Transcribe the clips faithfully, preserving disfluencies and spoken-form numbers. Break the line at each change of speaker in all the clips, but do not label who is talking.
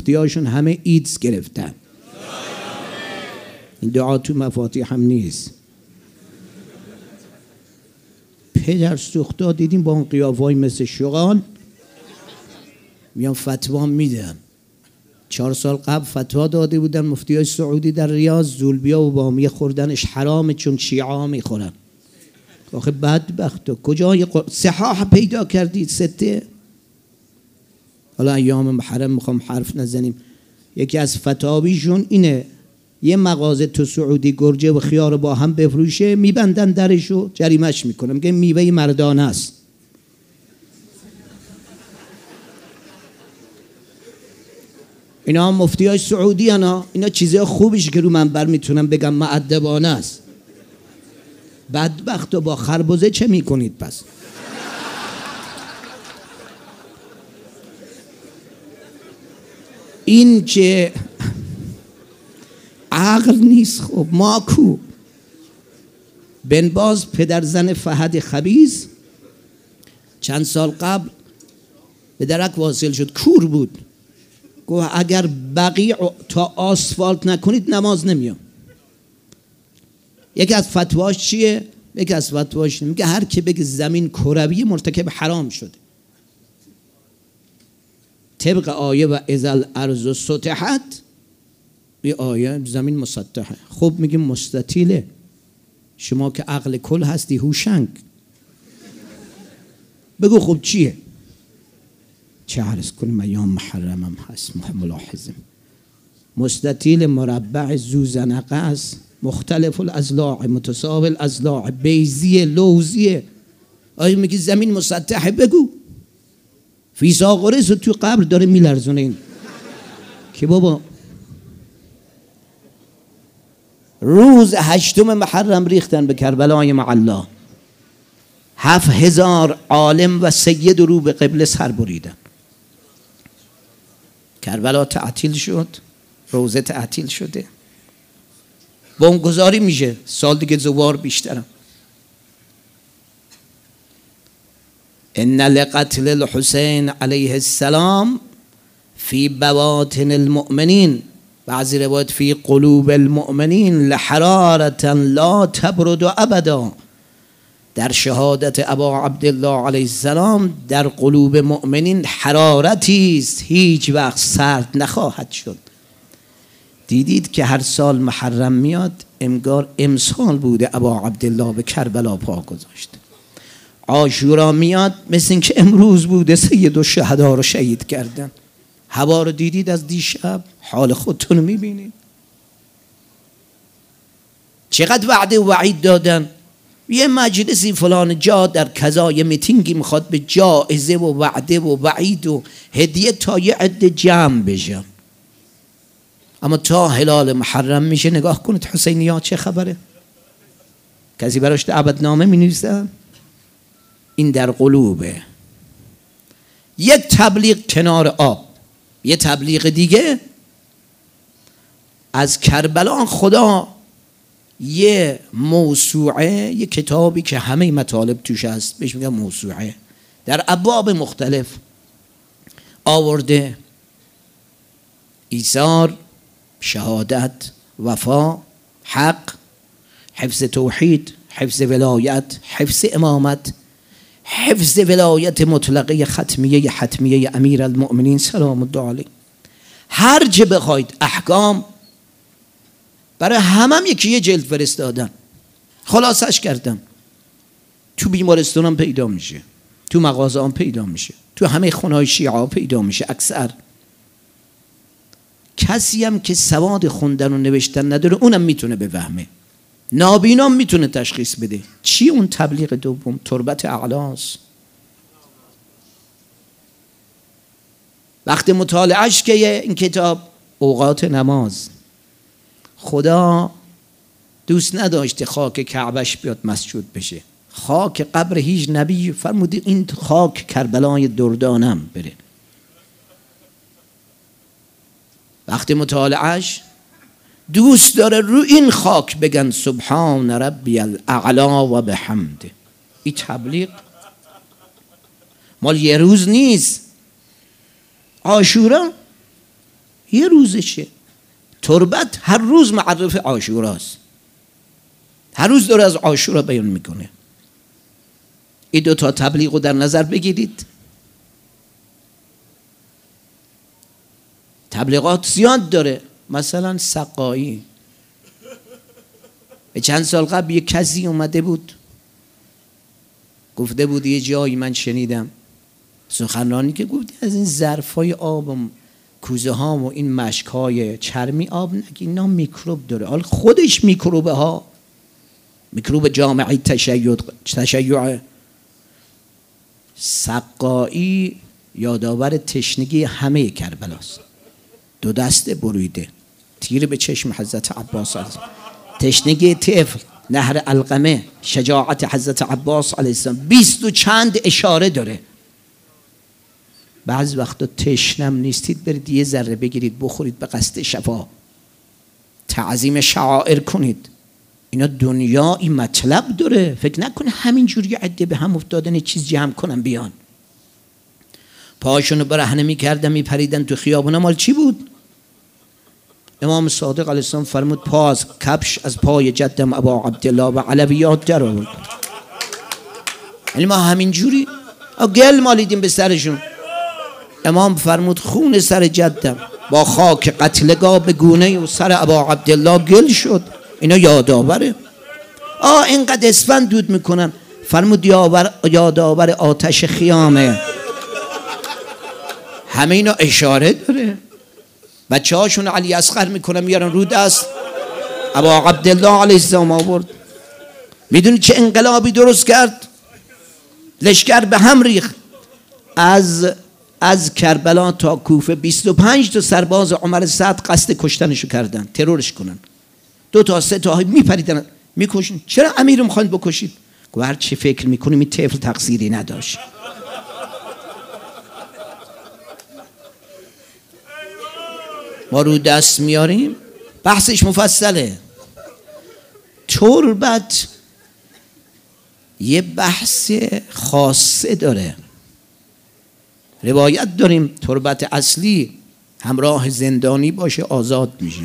مفتیاشون همه ایدز گرفتن. این دعا تو مفاتیح هم نیست. پدر سوختا دیدیم با اون قیافه‌ای مثل شغال میان فتوا میدن. چهار سال قبل فتوا داده بودن مفتیای سعودی در ریاض زولبیا و بامیه خوردنش حرامه چون شیعه میخورن. آخه بدبختا کجای صحاح پیدا کردید سته؟ حالا ایام محرم میخوام حرف نزنیم. یکی از فتاویشون اینه یه مغازه تو سعودی گرجه و خیار با هم بفروشه میبندن درشو جریمش میکنم میگه میوه مردانه است. اینا هم مفتی های سعودی هن. اینا چیزای خوبیش که رو منبر میتونم بگم مؤدبانه است. بدبخت و با خربزه چه میکنید پس؟ این که عقل نیست. خب ما کو؟ بن باز پدر زن فهد خبیث چند سال قبل به درک واصل شد، کور بود، گفت اگر بقیع تا آسفالت نکنید نماز نمیام. یکی از فتواش چیه؟ یکی از فتواش میگه هر که بگه زمین کروی مرتکب حرام شده طبق آیه و اذا الارض سطحت. این آیه زمین مسطحه. خب میگیم مستطیله. شما که عقل کل هستی هوشنگ بگو خب چیه؟ چه عرض کنیم ایام محرمم هست ملاحظم. مستطیل مربع زوزنقه است، مختلف الاضلاع متساوی الاضلاع، بیضیه لوزیه. آیا میگی زمین مسطحه؟ بگو. فیثاغورس تو قبر داره میلرزونه این که بابا روز هشتم محرم ریختن به کربلای معلا، هفت هزار عالم و سید رو به قبله سر بریدن. کربلا تعطیل شد، روزه تعطیل شده، بمبگذاری میشه، سال دیگه زوار بیشترم. ان لقتل الحسین علیه السلام فی بواطن المؤمنین، بعضی روایت فی قلوب المؤمنین لحرارة لا تبرد ابدا. در شهادت ابا عبدالله علیه السلام در قلوب مؤمنین حرارتی است هیچ وقت سرد نخواهد شد. دیدید که هر سال محرم میاد انگار امسال بوده ابا عبدالله به کربلا پا گذاشته. عاشورا میاد مثل این که امروز بوده سید و شهدا رو شهید کردن. هوا رو دیدید از دیشب؟ حال خودتون رو میبینید؟ چقدر وعده و وعید دادن. یه مجلسی فلان جا در کذا یه میتینگی میخواد به جائزه و وعده و وعید و هدیه تا یه عده جمع بشه، اما تا هلال محرم میشه نگاه کنید حسینیات چه خبره؟ کسی براش دعوتنامه مینویسه؟ این در قلوبه. یک تبلیغ کنار آب، یه تبلیغ دیگه از کربلا. خدا یه موسوعه، یه کتابی که همه مطالب توش هست بهش میگن موسوعه، در ابواب مختلف آورده. ایثار، شهادت، وفا، حق، حفظ توحید، حفظ ولایت، حفظ امامت، حفظ ولایت مطلقه ختمیه حتمیه امیر المؤمنین سلام الله علیه. هر چه بخواید احکام برای همم یکی یه جلد فرستادن، خلاصش کردم. تو بیمارستان هم پیدا میشه، تو مغازه هم پیدا میشه، تو همه خونه‌های شیعه ها پیدا میشه. اکثر کسی هم که سواد خوندن و نوشتن نداره اونم میتونه بفهمه، نابینا میتونه تشخیص بده. چی اون تبلیغ دوم؟ تربت اعلاس. وقت مطالعهش که این کتاب اوقات نماز، خدا دوست نداشته خاک کعبش بیاد مسجود بشه، خاک قبر هیچ نبی فرموده این خاک کربلای دردانم بره. وقتی مطالعهش دوست داره رو این خاک بگن سبحان ربی الاعلا و بحمده. این تبلیغ مال یه روز نیست. عاشورا یه روزشه. تربت هر روز معرف عاشوراست، هر روز داره از عاشورا بیان میکنه. این دو تا تبلیغ رو در نظر بگیرید. تبلیغات زیاد داره. مثلا سقایی، به چند سال قبل یک کسی اومده بود گفته بود یه جایی من شنیدم سخنرانی که گفت از این ظرفای آب و کوزه ها و این مشک های چرمی آب نگی، اینا میکروب داره. حال خودش میکروبه ها، میکروب جامعه تشیع تشیع. سقایی یادآور تشنگی همه کربلاست. دو دسته بریده، تیر به چشم حضرت عباس علیه السلام، تشنگی طفل، نهر علقمه، شجاعت حضرت عباس علیه السلام. بیست و چند اشاره داره. بعض وقتا تشنم نیستید برید یه ذره بگیرید بخورید به قصد شفا، تعظیم شعائر کنید. اینا دنیایی مطلب داره. فکر نکنه همینجوری عده به هم افتادن یه چیز جمع کنن بیان. پاهاشونو برهنه میکردن میپریدن تو خیابونا. مال چی بود؟ امام صادق علیه السلام فرمود پاس کفش از پای جدم ابا عبدالله و علویات در آورد. یعنی ما همینجوری گل مالیدیم به سرشون. امام فرمود خون سر جدم با خاک قتلگاه به گونه و سر ابا عبدالله گل شد. اینا یادآوره. آه اینقدر اسفند دود میکنن. فرمود یادآور آتش خیامه. همه اینا اشاره داره. بچه هاشون علی اصغر میکنن میارن رو دست ابا عبدالله علیه السلام آورد. میدونی چه انقلابی درست کرد؟ لشکر به هم ریخت. از از کربلا تا کوفه بیست و پنج تا سرباز عمر سعد قصد کشتنشو کردن، ترورش کنن. دو تا سه تا میپریدن میکشن. چرا امیر میخواید بکشید؟ گفت هر چی فکر میکنیم این طفل تقصیری نداشت. ما رو دست میاریم. بحثش مفصله. تربت یه بحث خاصه داره. روایت داریم تربت اصلی همراه زندانی باشه آزاد میشه،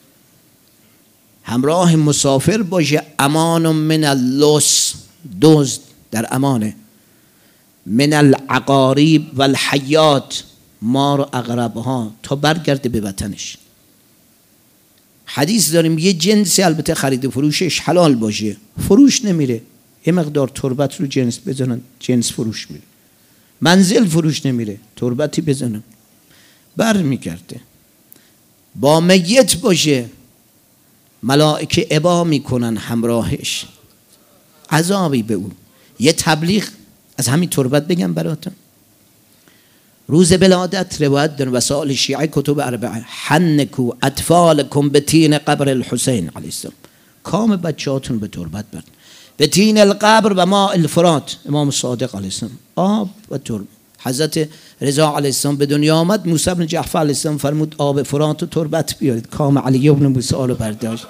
همراه مسافر باشه امان من اللص، دزد در امانه، من العقاریب و الحیات، مار و عقربها، تا برگرده به وطنش. حدیث داریم یه جنسی البته خرید و فروشش حلال باشه، فروش نمیره، یه مقدار تربت رو جنس بزنن جنس فروش میره. منزل فروش نمیره، تربتی بزنن بر میگرده. با میت باشه ملائکه ابا میکنن همراهش، عذابی به او. یه تبلیغ از همین تربت بگم براتون. روز ولادت روایت در وسائل شیعه کتب اربعه، حنکو اطفالکم به تین قبر الحسین علیه السلام، کام بچهاتون به تربت برد، به تین القبر و ما الفرات، امام صادق علیه السلام، آب و تربت. حضرت رضا علیه السلام به دنیا آمد، موسی بن جعفر علیه السلام فرمود آب فرات و تربت بیارید، کام علی بن موسی رو برداشت.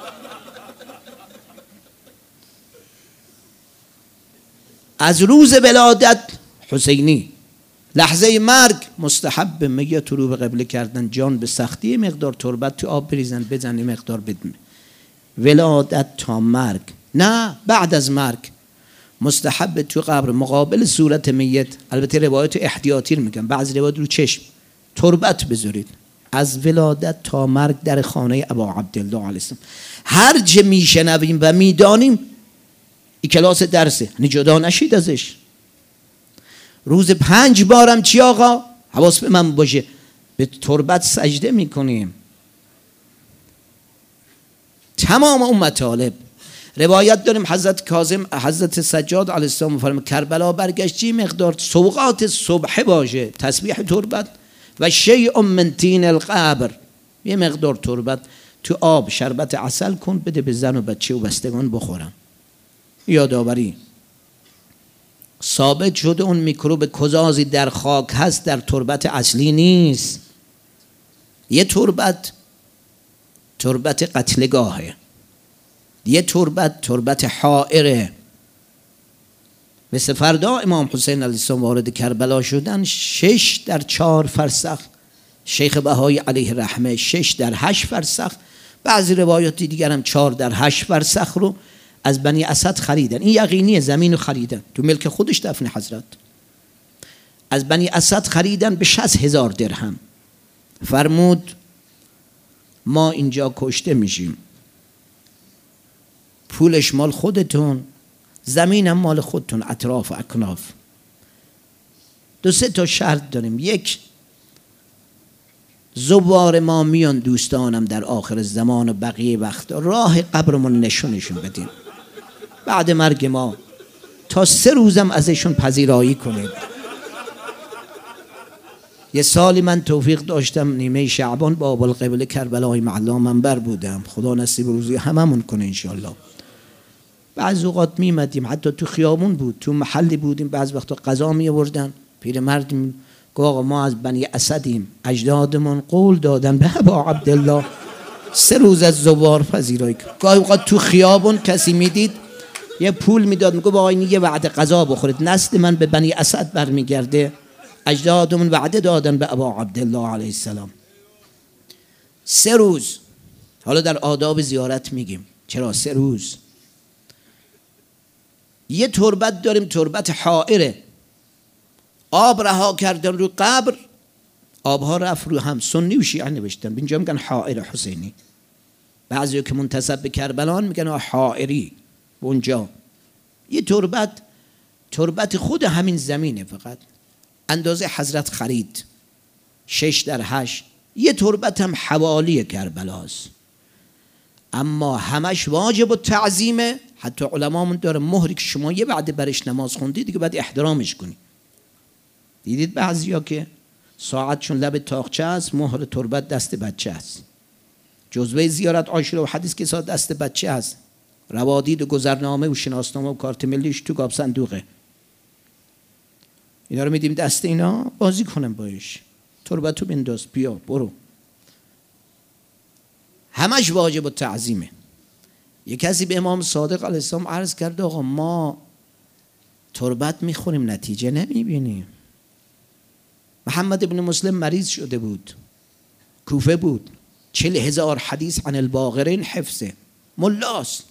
از روز ولادت حسینی، لحظه مرگ مستحب میت رو به قبله کردن، جان به سختی، مقدار تربت تو آب بریزن بزنی مقدار بدمه. ولادت تا مرگ نه، بعد از مرگ مستحب تو قبر مقابل صورت میت، البته روایت احتیاطی رو میگم، بعضی روایت رو چشم، تربت بذارید. از ولادت تا مرگ در خانه ابا عبدالله علیه السلام. هر چه میشنویم و میدانیم این کلاس درسه، یعنی جدا نشید ازش. روز پنج بارم چی آقا؟ حواس به من باشه، به تربت سجده میکنیم. تمام اون مطالب روایت داریم. حضرت کاظم حضرت سجاد علیه السلام فرمود کربلا برگشتی مقدار سوقات صبح باشه، تسبیح تربت و شیء من تین القبر، یه مقدار تربت تو آب شربت عسل کن بده به زن و بچه و بستگان بخورن. یادآوری ثابت شده اون میکروب کزازی در خاک هست، در تربت اصلی نیست. یه تربت تربت قتلگاهه، یه تربت تربت حائره. مثل فردا امام حسین علیه السلام وارد کربلا شدن، شش در چهار فرسخ شیخ بهایی علیه رحمه شش در هشت فرسخ، بعضی روایاتی دیگر هم چهار در هشت فرسخ رو از بنی اسد خریدن. این یقینی زمین رو خریدن، تو ملک خودش دفن حضرت. از بنی اسد خریدن به شصت هزار درهم. فرمود ما اینجا کشته میشیم، پولش مال خودتون، زمینم مال خودتون، اطراف و اکناف. دو سه تا شرط داریم. یک، زوار ما میان دوستانم در آخر زمان و بقیه وقت راه قبرمون نشونشون بدیم، بعد مرگ ما تا سه روزم ازشون پذیرایی کنید. یه سالی من توفیق داشتم نیمه شعبان با ابوالقبله کربلای معلا منبر بودم، خدا نصیب روزی هممون کنه انشالله. بعض اوقات میمدیم، حتی تو خیابون بود، تو محلی بودیم، بعض وقتا قضا می آوردن، پیرمرد گفت آقا ما از بنی اسدیم، اجدادمون قول دادن به ابا عبدالله سه روز از زوار پذیرایی کن. گاهی اوقات تو خیابون کسی میدید یه پول میداد، میگه آقا این یه وعده غذا بخورید، نسل من به بنی اسد برمیگرده، اجدادمون وعده دادن به ابا عبدالله علیه السلام. سه روز. حالا در آداب زیارت میگیم چرا سه روز. یه تربت داریم، تربت حائره، آب رها کردن رو قبر، آبها رفت رو هم. سنی و شیعه نوشتن، اینجا میگن حائر حسینی، بعضی که منتسب به کربلان میگن حائری. اونجا یه تربت، تربت خود همین زمینه، فقط اندازه حضرت خرید، شش در هشت. یه تربت هم حوالی کربلاست، اما همش واجب و تعظیمه. حتی علمامون داره مهری که شما یه بعد برش نماز خوندید دیگه باید احترامش کنی. دیدید بعضیا که ساعتشون لب تاقچه است، مهر تربت دست بچه است. جزوه زیارت عاشورا و حدیث که ساعت دست بچه است. روادید و گذرنامه و شناسنامه و کارت ملیش تو گاب صندوقه. اینا رو میدیم دست اینا، بازی کنم باش. تربتو بنداز، بیا برو. همش واجب و تعظیمه. یک کسی به امام صادق علیه السلام عرض کرد آقا ما تربت میخوریم نتیجه نمیبینیم. محمد ابن مسلم مریض شده بود، کوفه بود، چل هزار حدیث عن الباغرین حفظه، ملاست.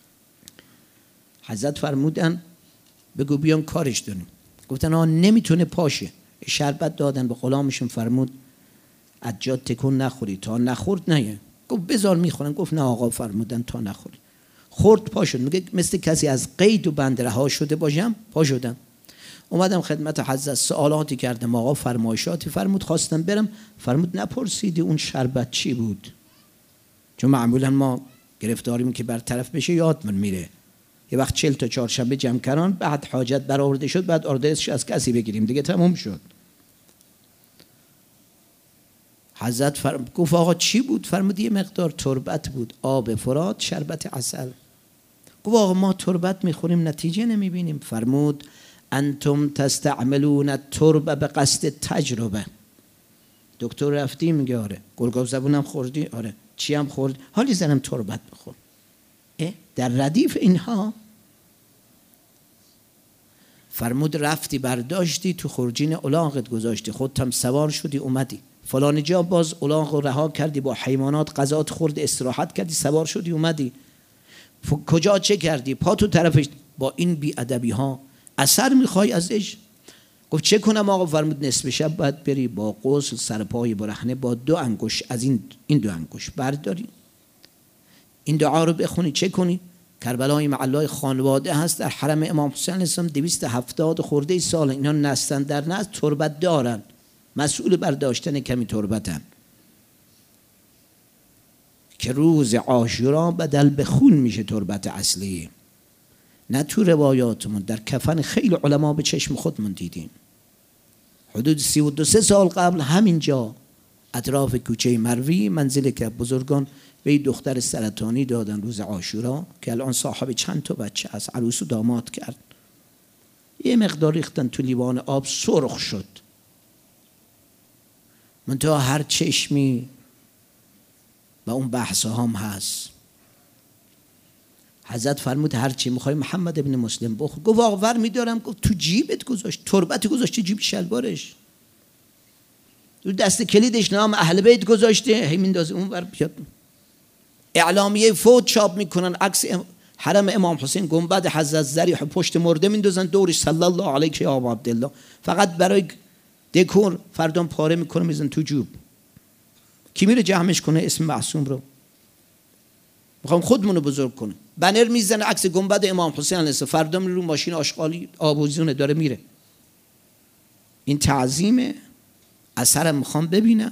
حضرت فرمودن بگو بیان کارش داریم. گفتن آقا نمیتونه پاشه. شربت دادن به غلامشون، فرمود از جا تکون نخوری تا نخورد نیه. گفت بذار میخورن. گفت نه آقا فرمودن تا نخوری. خورد پا شد. میگه مثل کسی از قید و بند رها شده باشم، پا شدم. اومدم خدمت حضرت، سوالاتی کردم، آقا فرمایشاتی فرمود، خواستم برم. فرمود نپرسیدی اون شربت چی بود؟ چون معمولا ما گرفتاریم که برطرف بشه یادمون میره. یه وقت چل تا چهارشنبه جمع کردن، بعد حاجت برآورده شد، بعد آردرسش از کسی بگیریم دیگه تموم شد. حضرت فرمود گفت آقا چی بود؟ فرمود یه مقدار تربت بود، آب فرات، شربت عسل. گفت آقا ما تربت میخوریم نتیجه نمیبینیم. فرمود انتم تستعملون التربه به قصد تجربه. دکتر رفتی؟ میگه آره. گرگاو زبونم خوردی؟ آره. چی هم خوردی؟ حالی زنم تربت بخور. در ردیف اینها فرمود رفتی برداشتی تو خورجین الاغت گذاشتی، خودت هم سوار شدی اومدی فلان جا، باز الاغ رو رها کردی، با حیوانات غذات خورد، استراحت کردی، سوار شدی اومدی. کجا چه کردی؟ پا تو طرفش. با این بی ادبی ها اثر میخوای ازش؟ گفت چه کنم آقا؟ فرمود نصف شب باید بری با غسل سر پای برهنه با دو انگشت از این این دو انگشت برداری، این دعا رو بخونی. چه کنی؟ کربلای معلای خانواده هست در حرم امام حسین علیه السلام، دویست و هفتاد خورده سال اینا نستن در نسل، تربت دارن، مسئول برداشتن کمی تربتن، که روز عاشورا بدل به خون میشه تربت اصلی. نه تو روایاتمون، در کفن خیلی علما به چشم خودمون دیدیم. حدود سی و دو سه سال قبل همینجا اطراف کوچه مروی منزل که بزرگان به دختر سرطانی دادن روز عاشورا، که الان صاحب چند تا بچه از عروس و داماد کرد. یه مقدار ریختن تو لیوان آب، سرخ شد. منتها هر چشمی و اون بحث هم هست. حضرت فرمود هر چی میخوای محمد ابن مسلم بخور. گفت آقا میدارم. گفت تو جیبت گذاشت؟ تربت گذاشت جیب شلوارش. رو دست کلیدش نام اهل بیت گذاشته، هی میندازه اون ور بیاد. اعلامیه فوت چاپ میکنن، عکس حرم امام حسین، گنبد حضرت ضریح پشت مرده میندازن دورش صلی الله علیه و آل عبدالله، فقط برای دکور. فردا پاره میکنه میزن تو جوب. کی میره جمعش کنه اسم معصوم رو؟ میخوام خودمونو بزرگ کنه. بنر میزنه عکس گنبد امام حسین علیه السلام، فردا میره رو ماشین آشغالی آبوزونه داره میره. این تعظیمه. اثرم میخوام ببینم.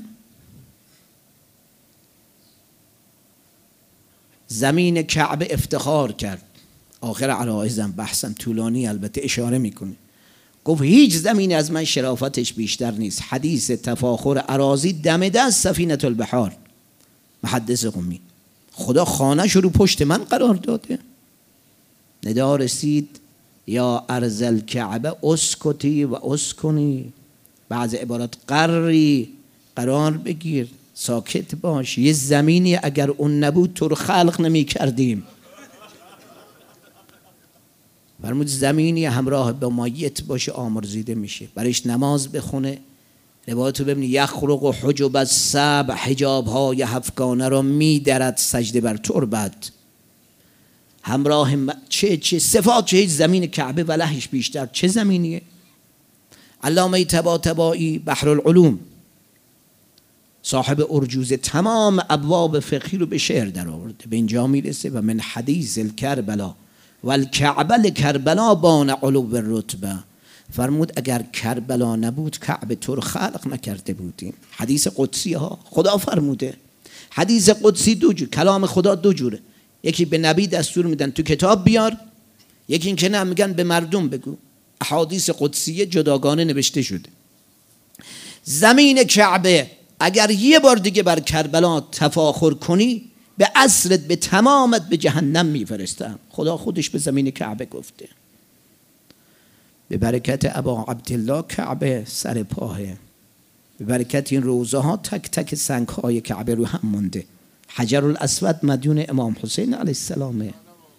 زمین کعبه افتخار کرد. آخر عرایزم بحثم طولانی البته اشاره میکنه. گفت هیچ زمینی از من شرافتش بیشتر نیست. حدیث تفاخر اراضی دم دست سفینه البحار. محدث قمی. خدا خانه شو رو پشت من قرار داده. ندا رسید یا ارض الکعبه اسکتی و اسکنی. بعض عبارات قرری، قرار بگیر، ساکت باش. یه زمینی اگر اون نبود تو رو خلق نمی کردیم. فرمود زمینی همراه با مایت باشه آمرزیده میشه، برایش نماز بخونه. روایتو ببینی یخرق و حجب السبع، حجاب های هفتگانه را میدرد سجده بر تربت. همراه م... چه چه صفات، چه زمین کعبه ولهش بیشتر. چه زمینیه؟ علامه طباطبایی بحر العلوم صاحب ارجوز تمام ابواب فقهی رو به شعر در آورده. به اینجا میرسه و من حدیث الکربلا و الکعبه لکربلا بان علو الرتبه. فرمود اگر کربلا نبود کعبه تو رو خلق نکرده بودیم. حدیث قدسی ها، خدا فرموده. حدیث قدسی دو جور، کلام خدا دو جوره. یکی به نبی دستور میدن تو کتاب بیار، یکی این که نه میگن به مردم بگو. احادیث قدسیه جداگانه نوشته شده. زمین کعبه اگر یه بار دیگه بر کربلا تفاخر کنی به اصلت به تمامت به جهنم میفرستم. خدا خودش به زمین کعبه گفته. به برکت ابا عبدالله کعبه سر پاه، به برکت این روزه ها تک تک سنگ های کعبه رو هم مونده. حجر الاسود مدیون امام حسین علیه السلامه.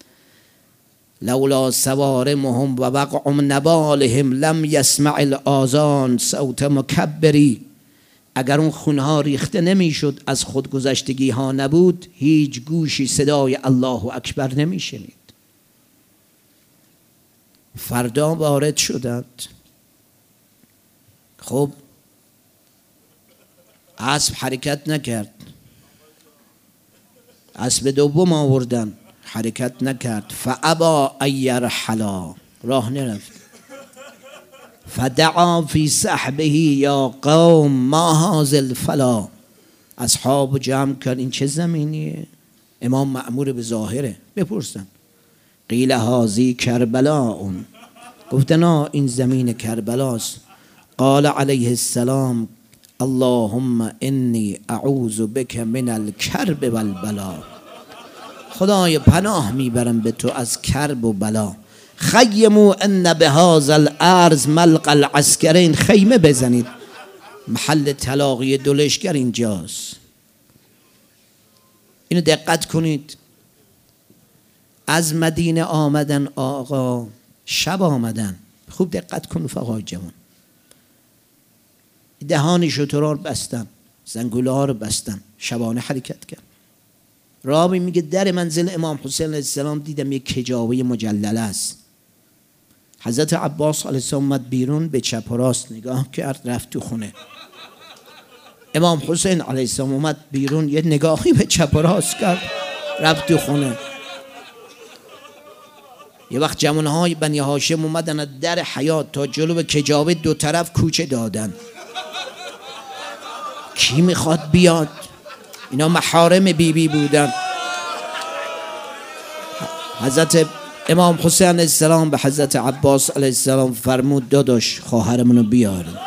لولا سوارمهم و وقع نبالهم لم یسمع الآذان صوت مکبری. اگر اون خونها ریخته نمیشد، از خودگذشتگی ها نبود، هیچ گوشی صدای الله اکبر نمیشنید. فردا وارد شدند. خب اسب حرکت نکرد. اسب دوم آوردن، حرکت نکرد. فابا ایرحلا، راه نرفت. فدعا فی صحبه یا قوم ما هذا الفلا. اصحاب جمع کرد این چه زمینیه؟ امام مأمور به ظاهره. بپرسن قیل هذی کربلا. اون گفتن این زمین کربلاست. قال علیه السلام اللهم انی اعوذ بک من الکرب والبلا. خدای پناه میبرم به تو از کرب و بلا. خیموا ان بهذا الارض ملقى العسکرین. خیمه بزنید، محل تلاقی دو لشکر اینجاست. اینو دقت کنید. از مدینه آمدن آقا، شب آمدن. خوب دقت کن رفقای جوان. دهان شترها رو بستن، زنگوله ها رو بستن، شبانه حرکت کرد. راوی میگه در منزل امام حسین علیه السلام دیدم یک کجاوه مجلله است. حضرت عباس علیه السلام اومد بیرون، به چپ و راست نگاه کرد، رفت تو خونه. امام حسین علیه السلام اومد بیرون، یه نگاهی به چپ و راست کرد، رفت تو خونه. یه وقت جوانهای بنی هاشم اومدن در حیاط تا جلو به کجاوه دو طرف کوچه دادن. کی میخواد بیاد؟ اینا محارم بی بی بودن. حضرت امام حسین علیه السلام به حضرت عباس علیه السلام فرمود داداش خواهرمونو بیاریم.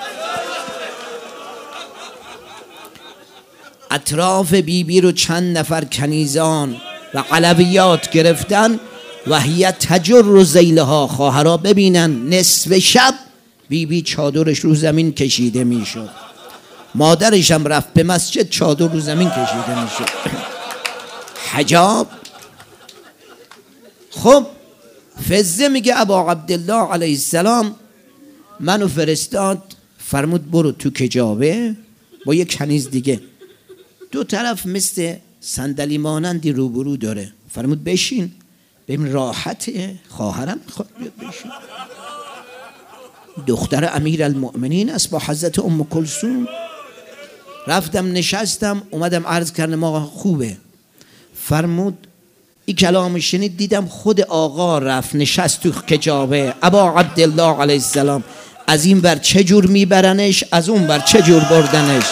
اطراف بی بی رو چند نفر کنیزان و علویات گرفتن و هی تجر ذیلها. خواهرها ببینن نصف شب بی بی چادرش رو زمین کشیده میشد. مادرش هم رفت به مسجد، چادر رو زمین کشیده میشد. حجاب. خب فزه میگه ابا عبدالله علیه السلام منو فرستاد، فرمود برو تو کجاوه با یک کنیز دیگه، دو طرف مثل صندلی مانندی روبرو داره. فرمود بشین. ببین راحته، خواهرم میخواد بیاد بشین، دختر امیر المؤمنین است با حضرت ام کلثوم. رفتم نشستم، اومدم عرض کردم ما خوبه. فرمود این کلام شنید، دیدم خود آقا رفت نشست تو کجاوه. ابا عبدالله علیه السلام از این بر چه جور میبرنش، از اون بر چه جور بردنش.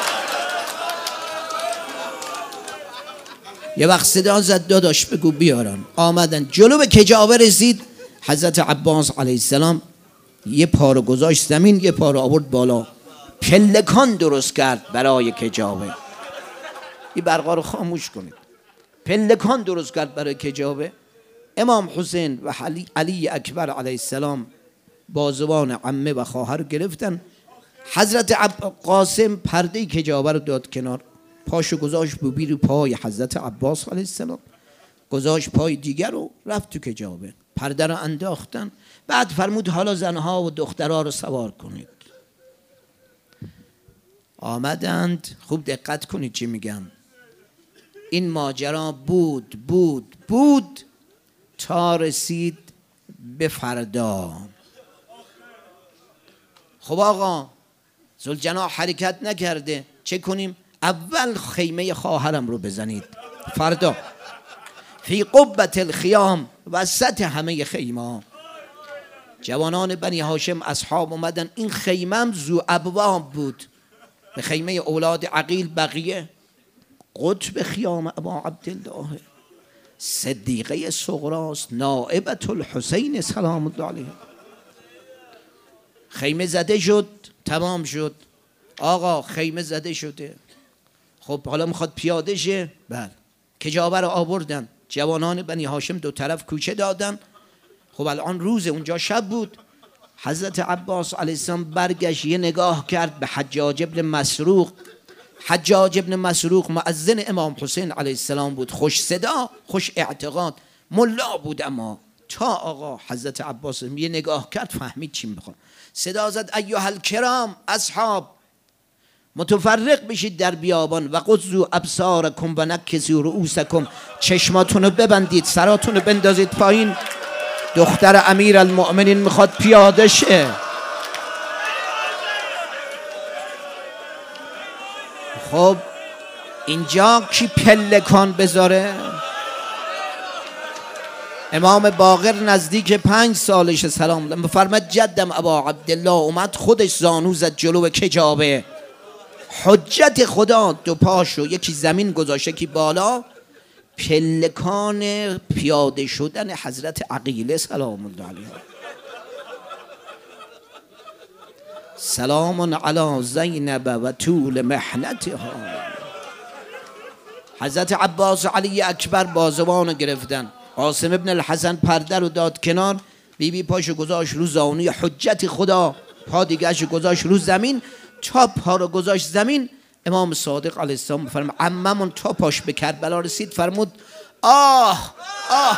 یه وقت صدا زد داداش بگو بیارن. آمدن جلو به کجاوه رسید. حضرت عباس علیه السلام یه پا رو گذاشت زمین، یه پا رو آورد بالا، پلکان درست کرد برای کجاوه. این برقا رو خاموش کنید. پلکان درست کرد برای کجاوه. امام حسین و علی, علی اکبر علیه السلام بازوان عمه و خواهر گرفتن. حضرت قاسم پرده کجاوه رو داد کنار، پاشو گذاشت بوبی رو پای حضرت عباس علیه السلام، گذاشت پای دیگر رو، رفت تو کجاوه، پرده رو انداختن. بعد فرمود حالا زنها و دخترها رو سوار کنید. آمدند. خوب دقت کنید چی میگم. این ماجرا بود بود بود تا رسید به فردا. خب آقا ذوالجناح حرکت نکرده، چه کنیم؟ اول خیمه خواهرم رو بزنید. فردا فی قبة الخیام، وسط همه خیمه جوانان بنی هاشم اصحاب اومدن. این خیمه ذو ابواب بود، به خیمه اولاد عقیل بقیه. قطب خیام ابا عبدالله صدیقه صغراست، نائبت الحسین سلام الله علیه. خیمه زده شد، تمام شد. آقا خیمه زده شده، خب حالا میخواد پیاده شه. بله. کجاوه رو آوردن، جوانان بنی هاشم دو طرف کوچه دادن. خب الان روز، اونجا شب بود. حضرت عباس علیه السلام برگشت، یه نگاه کرد به حجاج ابن مسروق. حجاج ابن مسروق مؤذن امام حسین علیه السلام بود، خوش صدا، خوش اعتقاد، ملا بود. اما تا آقا حضرت عباس یه نگاه کرد فهمید چی میخواد. صدا زد ایها الکرام، اصحاب متفرق بشید در بیابان و قضوا ابصارکم و نکسوا رؤوسکم، چشماتون رو ببندید، سراتون رو بندازید پایین. دختر امیر المؤمنین میخواد پیاده شه. خب اینجا کی پلکان بذاره؟ امام باقر نزدیک پنج سالش سلام بفرمد جدم ابا عبدالله اومد خودش زانو زد جلو کجاوه. حجت خدا دو پاشو یکی زمین گذاشته کی بالا، پلکان پیاده شدن حضرت عقیله سلام الله علیه. سلام علی زینب و طول محنتها. حضرت عباس علی اکبر بازوان گرفتن. قاسم ابن الحسن پرده رو داد کنار، بی بی پاشو گذاشت رو زانوی حجت خدا، پا دیگرش گذاشت رو زمین، تا پا رو گذاشت زمین. امام صادق علیه السلام فرمود عممون تا پاش به کربلا رسید فرمود آه آه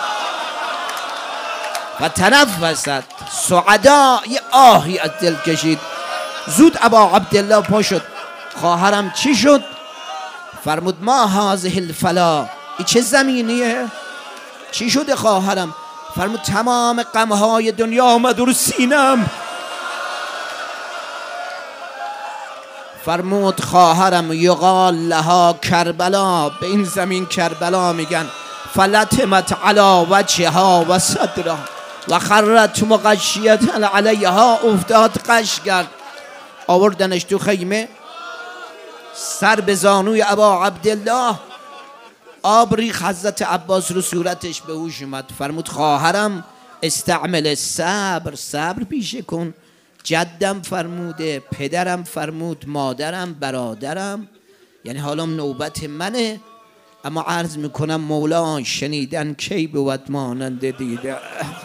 و تنفست سعدا، یه آهی از دل کشید. زود ابا عبدالله پا شد. خواهرم چی شد؟ فرمود ما هذه الفلا، ای چه زمینیه؟ چی شده خواهرم؟ فرمود تمام غمهای دنیا آمد رو سینم. فرمود خواهرم یقال لها کربلا، به این زمین کربلا میگن. فلتمت علی وجهها و صدرها و خرت مغشیت علیها، افتاد قش کرد. آوردنش تو خیمه، سر به زانوی ابا عبدالله، آب ریخ. حضرت عباس رو صورتش به هوش اومد. فرمود خواهرم استعمل صبر، صبر پیشه کن. جدم فرموده، پدرم فرمود، مادرم، برادرم، یعنی حالا نوبت منه. اما عرض میکنم مولا شنیدن کی بود مانند دیده.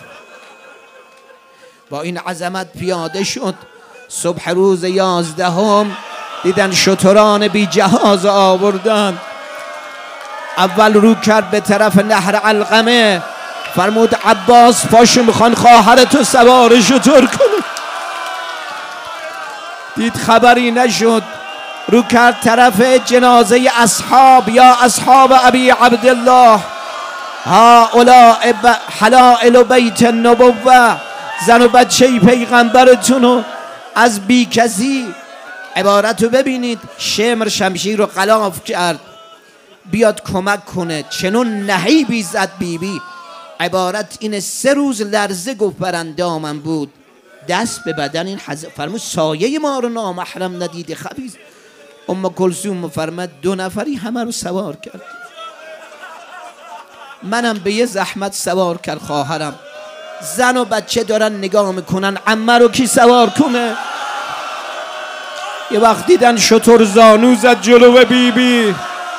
با این عظمت پیاده شد. صبح روز یازدهم دیدن شتران بی جهاز آوردن. اول رو کرد به طرف نهر علقمه. فرمود عباس پاشو میخوان خواهرتو سوار شتر کنه. دید خبری نشد. رو کرد طرف جنازه اصحاب. یا اصحاب ابی عبدالله هؤلاء حلائل بیت النبوه، زن و بچه پیغمبرتونو از بی کسی. عبارت رو ببینید، شمر شمشیر رو غلاف کرد بیاد کمک کنه، چنون نهیبی زد بی بی. عبارت اینه، سه روز لرزه گفت بر اندامم بود، دست به بدن این حضرت فرمود سایه ما رو نامحرم ندیده خبیث. ام کلثوم فرمود دو نفری همه رو سوار کرد، منم به یه زحمت سوار کرد خواهرم. زن و بچه دارن نگاه میکنن عمه رو کی سوار کنه؟ یه وقت دیدن شتر زانو زد جلو بی بی،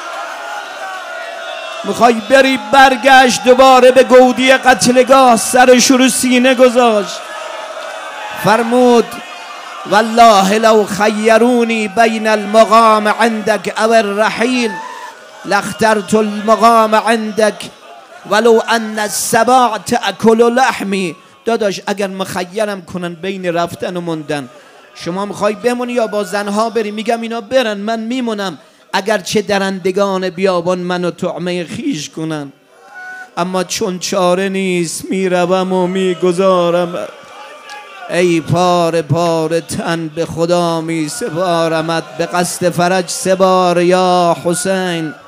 میخوای بری برگشت دوباره به گودی قتلگاه، سرش رو سینه گذاشت. فرمود والله لو خیرونی بین المقام عندك او الرحیل لاخترت المقام عندك ولو ان السباع تأکل لحمی. داداش اگر مخیرم کنن بین رفتن و موندن، شما میخوای بمونی یا با زنها بری؟ میگم اینا برن، من میمونم، اگر چه درندگان بیابان منو طعمه خیش کنن. اما چون چاره نیست میروم و میگذارم، ای پاره پاره تن به خدا می سپارمت، به قصد فرج سه بار یا حسین.